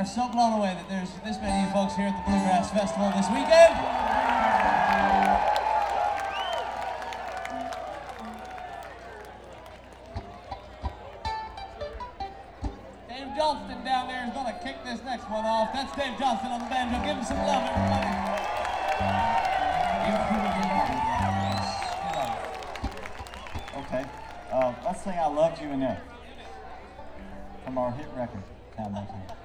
so blown away that there's this many of you folks here at the Bluegrass Festival this weekend. Dave Johnston down there is going to kick this next one off. That's Dave Johnston on the banjo. Give him some love, everybody. Okay, let's sing I Loved You Enough from our hit record, Town by Town.